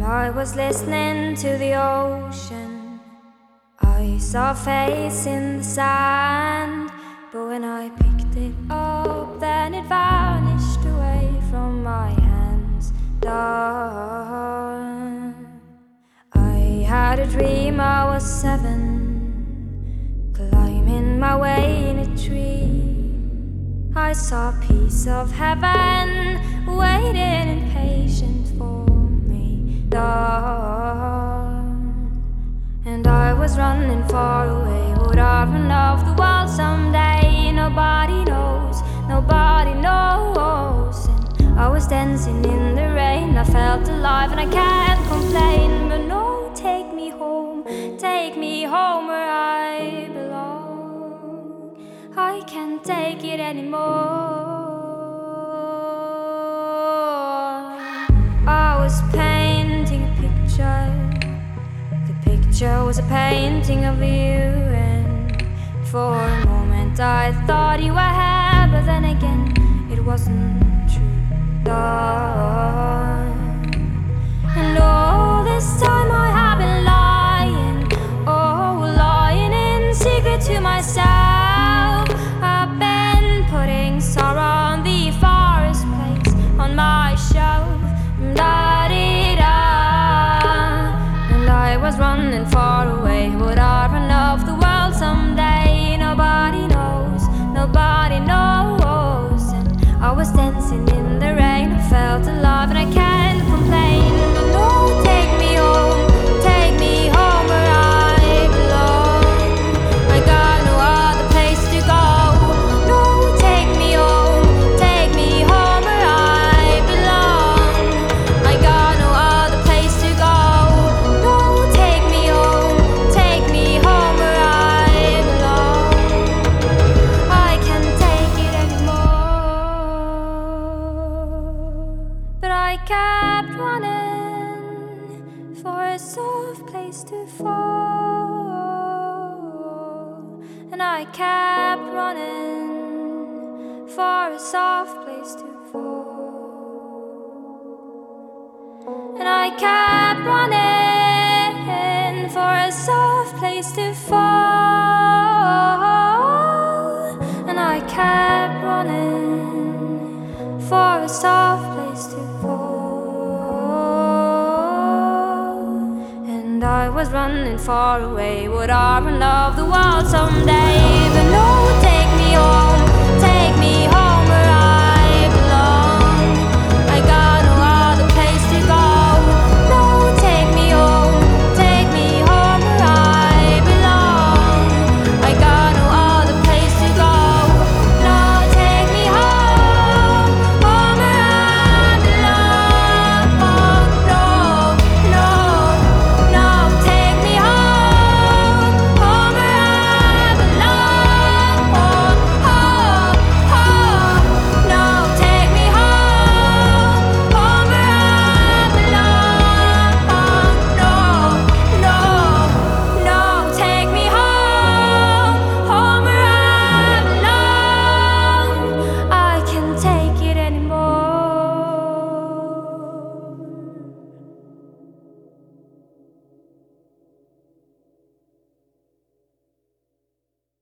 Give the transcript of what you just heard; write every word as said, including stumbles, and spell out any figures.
I was listening to the ocean. I saw a face in the sand, but when I picked it up, then it vanished away from my hands. Done. I had a dream I was seven, climbing my way in a tree. I saw a piece of heaven waiting impatient for me. Done. And I was running far away. Would I run off the world someday? Nobody knows, nobody knows. And I was dancing in the rain. I felt alive and I can't complain. But no, take me home, take me home where I belong. I can't take it anymore. I was painting a picture. The picture was a painting of you, and for a moment I thought you were here, but then again it wasn't true. Done. And all this time I have been lying, oh, lying in secret to myself. I've been putting sorrow on the forest place on my shelf. Da-dee-da. And I was running far away. Would I run off the world someday? Nobody knows, nobody knows. And I was dancing in the rain. I felt alive and I can't complain. But no, take me home, take me home where I belong. I got no other place to go. No, take me home, take me home where I belong. I got no other place to go. No, take me home, take me home where I belong. I can't take it anymore. But I kept running for a soft place to fall. And I kept running for a soft place to fall. And I kept running for a soft place to fall. And I kept running for a soft place to fall. And I was running far away. Would I run off the world someday? But no, take me home.